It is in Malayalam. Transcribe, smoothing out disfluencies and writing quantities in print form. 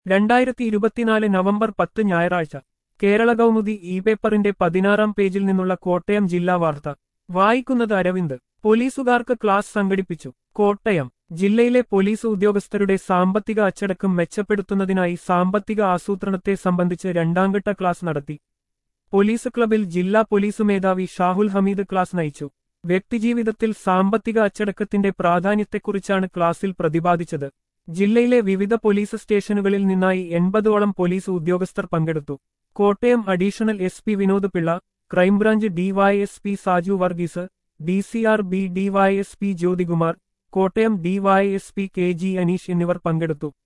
2024 നവംബർ 10 ഞായറാഴ്ച കേരള കൗമുദി ഇ പേപ്പറിന്റെ 16-ാം പേജിൽ നിന്നുള്ള കോട്ടയം ജില്ലാ വാർത്ത വായിക്കുന്നത് അരവിന്ദ്. പോലീസുകാർക്ക് ക്ലാസ് സംഘടിപ്പിച്ചു. കോട്ടയം ജില്ലയിലെ പോലീസ് ഉദ്യോഗസ്ഥരുടെ സാമ്പത്തിക അച്ചടക്കം മെച്ചപ്പെടുത്തുന്നതിനായി സാമ്പത്തിക ആസൂത്രണത്തെ സംബന്ധിച്ച് രണ്ടാംഘട്ട ക്ലാസ് നടത്തി. പോലീസ് ക്ലബിൽ ജില്ലാ പോലീസ് മേധാവി ഷാഹുൽ ഹമീദ് ക്ലാസ് നയിച്ചു. വ്യക്തിജീവിതത്തിൽ സാമ്പത്തിക അച്ചടക്കത്തിന്റെ പ്രാധാന്യത്തെക്കുറിച്ചാണ് ക്ലാസിൽ പ്രതിപാദിച്ചത്. ജില്ലയിലെ വിവിധ പോലീസ് സ്റ്റേഷനുകളിൽ നിന്നായി 80ഓളം പോലീസ് ഉദ്യോഗസ്ഥർ പങ്കെടുത്തു. Kottayam additional SP Vinod Pillai, crime branch DYSP Saju Varghese, DCRB DYSP Jyothikumar, Kottayam DYSP KG Aneesh എന്നിവർ പങ്കെടുത്തു.